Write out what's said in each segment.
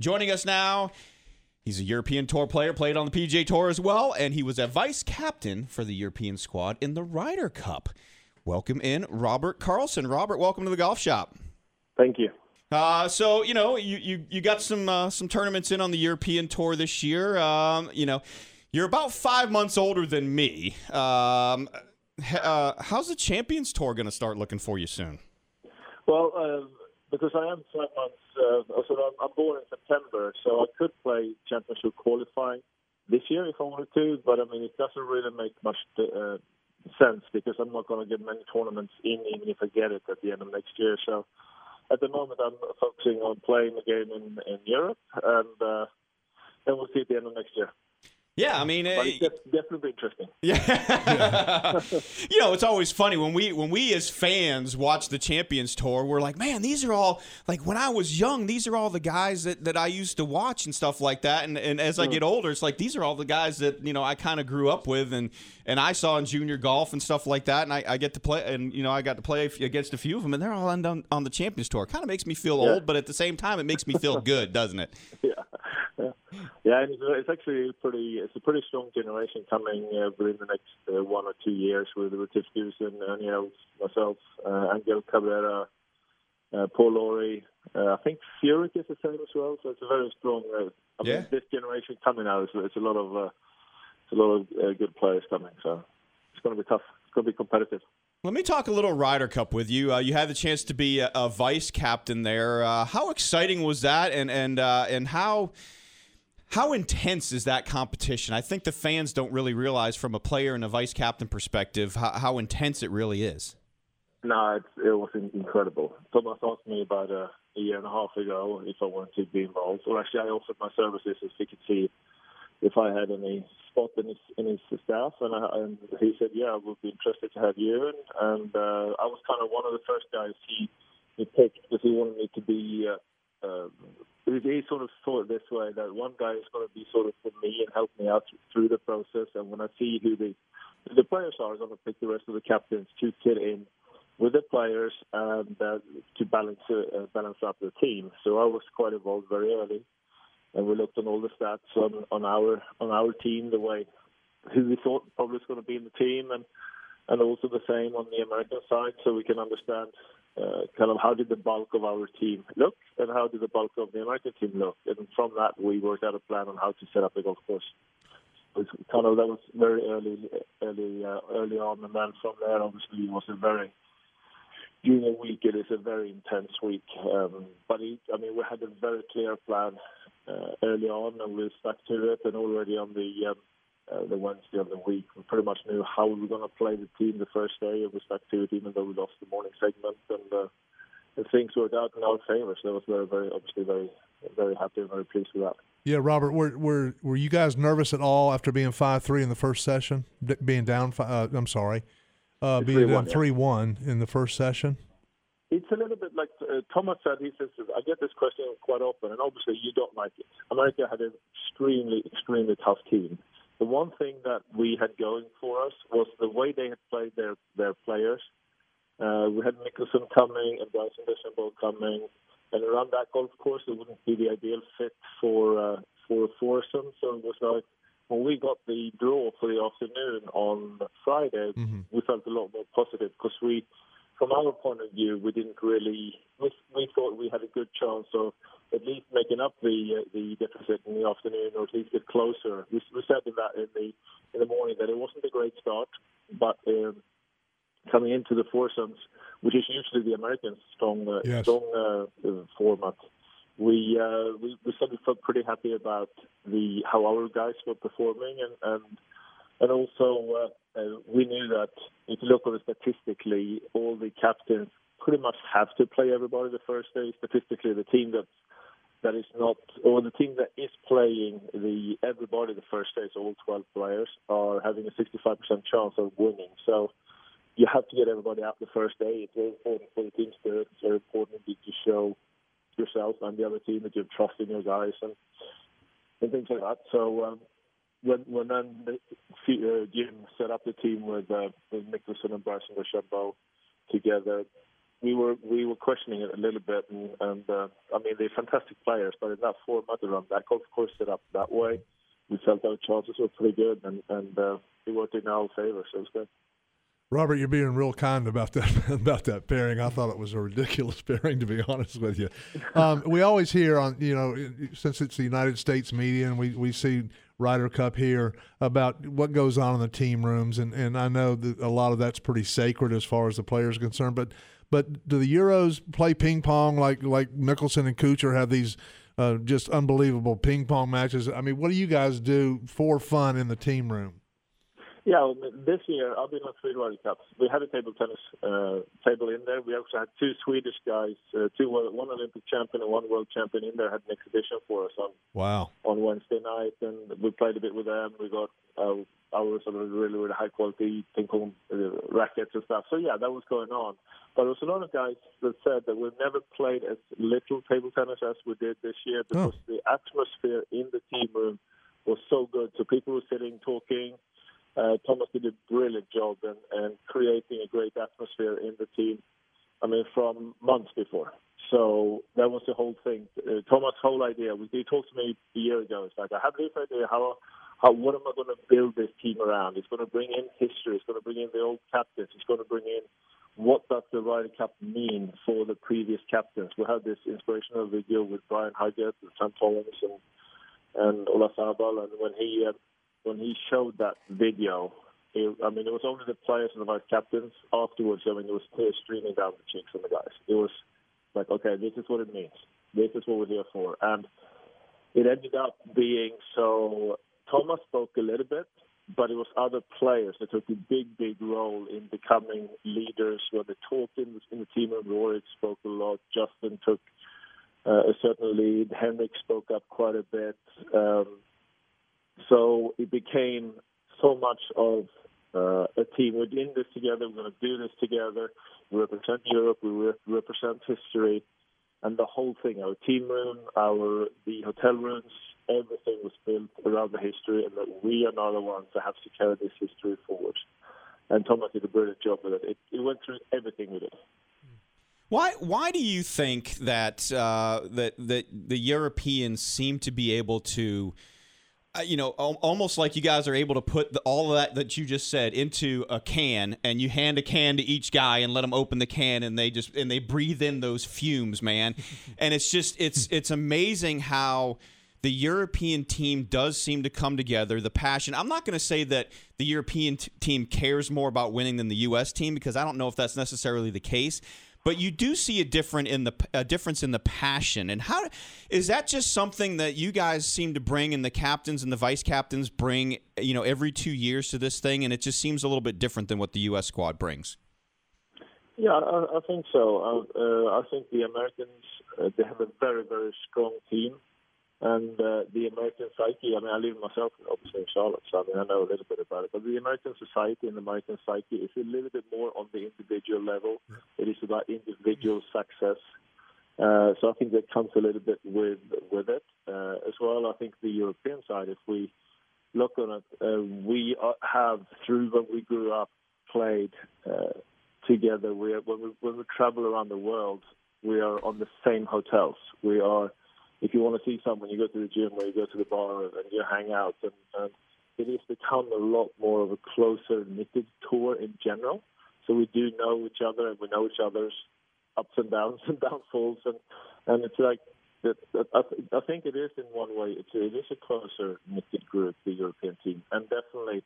Joining us now, he's a European Tour player, played on the PGA Tour as well, and he was a vice captain for the European squad in the Ryder Cup. Welcome in, Robert Karlsson. Robert, welcome to the Golf Shop. Thank you. So you got some tournaments in on the European Tour this year. You're about 5 months older than me. How's the Champions Tour going to start looking for you soon? Well, because I am 5 months, I'm born in September, so I could play championship qualifying this year if I wanted to, but I mean it doesn't really make much sense because I'm not going to get many tournaments in even if I get it at the end of next year. So at the moment I'm focusing on playing the game in Europe, and then we'll see at the end of next year. Yeah, I mean, but it's definitely interesting. Yeah, it's always funny when we as fans watch the Champions Tour. We're like, man, these are all like when I was young. These are all the guys that I used to watch and stuff like that. And as I get older, it's like these are all the guys that I kind of grew up with and I saw in junior golf and stuff like that. And I get to play, and I got to play against a few of them, and they're all on the Champions Tour. Kind of makes me feel old, but at the same time, it makes me feel good, doesn't it? Yeah, and it's actually a pretty strong generation coming within the next 1 or 2 years with Retief Goosen, myself, Angel Cabrera, Paul Lawrie. I think Furyk is the same as well. So it's a very strong. This generation coming out, it's a lot of good players coming. So it's going to be tough. It's going to be competitive. Let me talk a little Ryder Cup with you. You had the chance to be a vice captain there. How exciting was that, and how intense is that competition? I think the fans don't really realize from a player and a vice captain perspective how intense it really is. No, it was incredible. Thomas asked me about a year and a half ago if I wanted to be involved. Or actually, I offered my services if he could see if I had any spot in his staff. And he said, yeah, I would be interested to have you. And I was kind of one of the first guys he picked because he wanted me to be he sort of thought this way, that one guy is going to be sort of for me and help me out through the process. And when I see who the players are, I'm going to pick the rest of the captains to fit in with the players and to balance up the team. So I was quite involved very early, and we looked on all the stats on our team, the way who we thought probably was going to be in the team, and also the same on the American side, so we can understand kind of how did the bulk of our team look and how did the bulk of the American team look. And from that, we worked out a plan on how to set up the golf course. That was very early on, and then from there, obviously, during the week, it is a very intense week. But we had a very clear plan early on, and we stuck to it. And already on the Wednesday of the week, we pretty much knew how we were going to play the team the first day, and we stuck to it even though we lost the morning segment. And things worked out in our favor. So I was very, very happy and very pleased with that. Yeah, Robert, were you guys nervous at all after being 5-3 in the first session, being down? Being down 3-1 in the first session? It's a little bit like Thomas said. He says, I get this question quite often, and obviously you don't like it. America had an extremely, extremely tough team. The one thing that we had going for us was the way they had played their players. We had Mickelson coming and Bryson DeChambeau coming, and around that golf course, it wouldn't be the ideal fit for a foursome. So it was like when we got the draw for the afternoon on Friday, we felt a lot more positive because from our point of view, we didn't really. We thought we had a good chance of at least making up the deficit in the afternoon, or at least get closer. We said that in the morning that it wasn't a great start, but coming into the foursomes, which is usually the Americans' strong format, we said we felt pretty happy about how our guys were performing, and also we knew that if you look at it statistically, all the captains pretty much have to play everybody the first day. Statistically, the team that is not, or the team that is playing everybody the first day, so all 12 players, are having a 65% chance of winning. So you have to get everybody out the first day. It's very important for the team spirit. It's very important to show yourself and the other team that you have trust in your guys and things like that. So when then Jim set up the team with Mickelson and Bryson DeChambeau together, we were questioning it a little bit, and I mean, they're fantastic players, but in that format around that golf course set up that way, we felt our chances were pretty good, and it worked in our favor, so it was good. Robert, you're being real kind about that pairing. I thought it was a ridiculous pairing, to be honest with you. We always hear on, since it's the United States media, and we see Ryder Cup here, about what goes on in the team rooms, and I know that a lot of that's pretty sacred as far as the players are concerned. But do the Euros play ping pong like Mickelson and Kuchar have these just unbelievable ping pong matches? I mean, what do you guys do for fun in the team room? Yeah, this year I've been on 3 Ryder Cups. We had a table tennis table in there. We also had 2 Swedish guys, one Olympic champion and one world champion in there, had an exhibition for us on Wednesday night, and we played a bit with them. We got our sort of really, really high quality ping pong rackets and stuff. So yeah, that was going on. But there was a lot of guys that said that we've never played as little table tennis as we did this year because the atmosphere in the team room was so good. So people were sitting, talking. Thomas did a brilliant job and creating a great atmosphere in the team, I mean, from months before. So that was the whole thing. Thomas' whole idea, he talked to me a year ago. It's like, I have this idea, what am I going to build this team around? It's going to bring in history. It's going to bring in the old captains. It's going to bring in what does the Ryder Cup mean for the previous captains. We had this inspirational video with Brian Huggett and Sam Collins and Ola Sabal, and when he showed that video, it was only the players and the vice captains. Afterwards, it was tears streaming down the cheeks of the guys. It was like, okay, this is what it means. This is what we're here for. And it ended up being so. Thomas spoke a little bit, but it was other players that took a big, big role in becoming leaders. When they talked in the team room, Rory spoke a lot. Justin took a certain lead. Henrik spoke up quite a bit. So it became so much of a team. We're in this together. We're going to do this together. We represent Europe. We represent history. And the whole thing, our team room, the hotel rooms, everything was built around the history, and that we are now the ones that have to carry this history forward. And Thomas did a brilliant job with it. It went through everything we did. Why do you think that that the Europeans seem to be able to, almost like you guys are able to put all of that you just said into a can, and you hand a can to each guy and let them open the can, and they breathe in those fumes, man. And it's amazing how the European team does seem to come together. The passion. I'm not going to say that the European team cares more about winning than the U.S. team, because I don't know if that's necessarily the case. But you do see a difference in the passion. And how is that just something that you guys seem to bring, and the captains and the vice captains bring, every 2 years to this thing, and it just seems a little bit different than what the U.S. squad brings? Yeah, I think so. I think the Americans, they have a very, very strong team. And the American psyche, I live myself, obviously, in Charlotte, so I know a little bit about it. But the American society and the American psyche is a little bit more on the individual level. It is about individual success. So I think that comes a little bit with it. As well, I think the European side, if we look on it, we have, through when we grew up, played together. When we travel around the world, we are on the same hotels. We are. If you want to see someone, you go to the gym or you go to the bar and you hang out. And it has become a lot more of a closer knitted tour in general. So we do know each other, and we know each other's ups and downs and downfalls. And it's like, I think it is in one way, it is a closer knitted group, the European team. And definitely,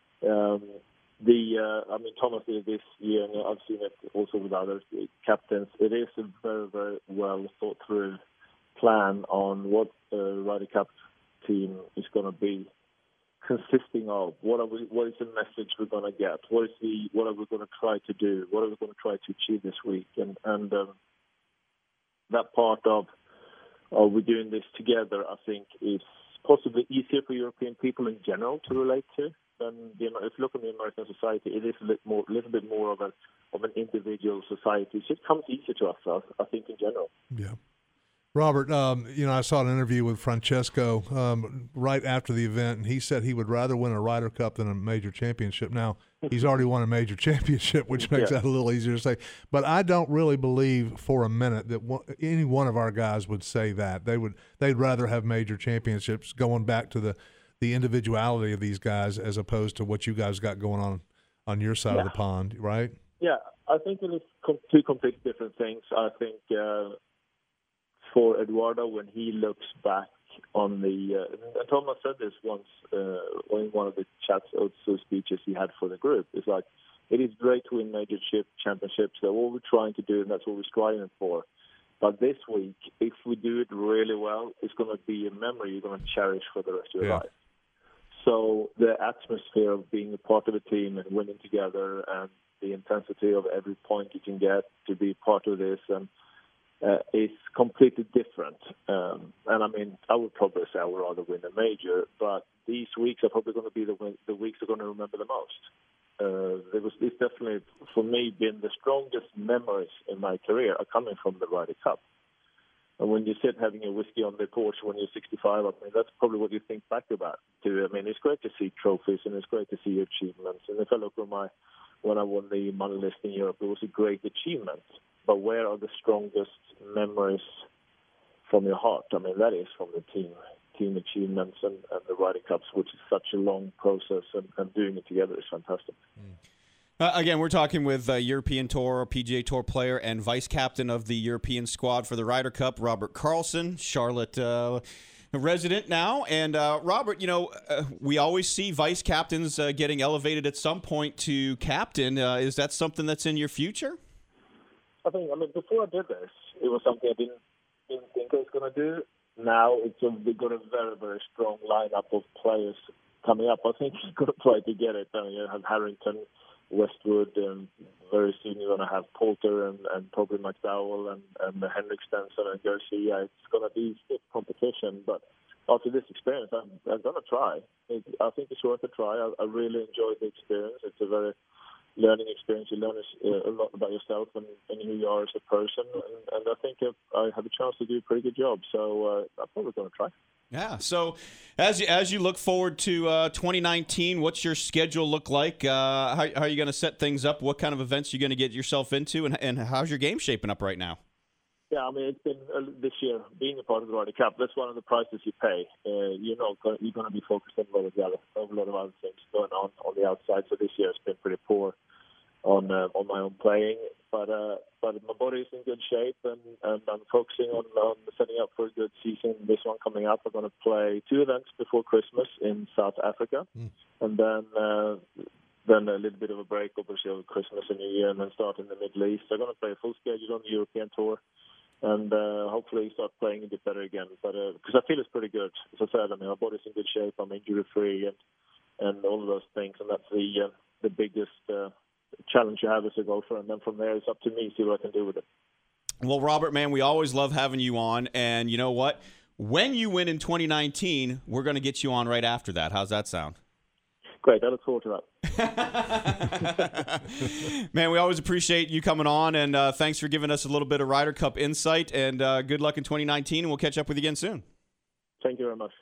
Thomas did this year, and I've seen it also with other captains. It is a very, very well thought through plan on what the Ryder Cup team is going to be consisting of. What is the message we're going to get? What are we going to try to do? What are we going to try to achieve this week? And that part of we're doing this together, I think, is possibly easier for European people in general to relate to. Than if you look at the American society, it is a little bit more of an individual society. So it comes easier to us, I think, in general. Yeah. Robert, I saw an interview with Francesco right after the event, and he said he would rather win a Ryder Cup than a major championship. Now, he's already won a major championship, which makes that a little easier to say. But I don't really believe for a minute that any one of our guys would say that. They'd rather have major championships, going back to the individuality of these guys as opposed to what you guys got going on your side of the pond, right? Yeah, I think it is two completely different things. I think for Eduardo, when he looks back on and Thomas said this once in one of the chats or speeches he had for the group, it's like, it is great to win major championships. That's what we're trying to do, and that's what we're striving for. But this week, if we do it really well, it's going to be a memory you're going to cherish for the rest of your life. So the atmosphere of being a part of a team and winning together, and the intensity of every point you can get to be part of this, and is completely different. And I mean, I would probably say I would rather win a major, but these weeks are probably going to be the weeks I'm going to remember the most. It's definitely, for me, been the strongest memories in my career are coming from the Ryder Cup. And when you sit having a whiskey on the porch when you're 65, I mean, that's probably what you think back about, too. I mean, it's great to see trophies, and it's great to see achievements. And if I look at when I won the money list in Europe, it was a great achievement. But where are the strongest memories from your heart? I mean, that is from the team achievements and the Ryder Cups, which is such a long process, and doing it together is fantastic. Again, we're talking with European Tour, PGA Tour player, and vice captain of the European squad for the Ryder Cup, Robert Karlsson, Charlotte resident now. And Robert, we always see vice captains getting elevated at some point to captain. Is that something that's in your future? I mean, before I did this, it was something I didn't think I was going to do. Now we've got a very, very strong lineup of players coming up. I think you've got to try to get it. I mean, you have Harrington, Westwood, and very soon you're going to have Poulter and probably McDowell and Henrik Stenson and Garcia. It's going to be stiff competition, but after this experience, I'm going to try. I think it's worth a try. I really enjoyed the experience. It's a very learning experience. You learn a lot about yourself and who you are as a person, and I think I have a chance to do a pretty good job. So I'm probably going to try. Yeah. So as you look forward to 2019, what's your schedule look like? How are you going to set things up? What kind of events are you going to get yourself into, and how's your game shaping up right now? Yeah, I mean, it's been this year, being a part of the Ryder Cup, that's one of the prices you pay. You're going to be focused on a lot of other things going on the outside. So this year has been pretty poor on my own playing. But my body is in good shape, and I'm focusing on setting up for a good season. This one coming up, I'm going to play 2 events before Christmas in South Africa, and then a little bit of a break, obviously, over Christmas and New Year, and then start in the Middle East. So I'm going to play a full schedule on the European Tour, and hopefully start playing a bit better again. But because I feel it's pretty good. As I said, I mean, my body's in good shape. I'm injury-free and all of those things, and that's the biggest challenge you have as a golfer. And then from there, it's up to me to see what I can do with it. Well, Robert, man, we always love having you on. And you know what? When you win in 2019, we're going to get you on right after that. How's that sound? Great. I look forward to that. Man, we always appreciate you coming on, and thanks for giving us a little bit of Ryder Cup insight, and good luck in 2019, and we'll catch up with you again soon. Thank you very much.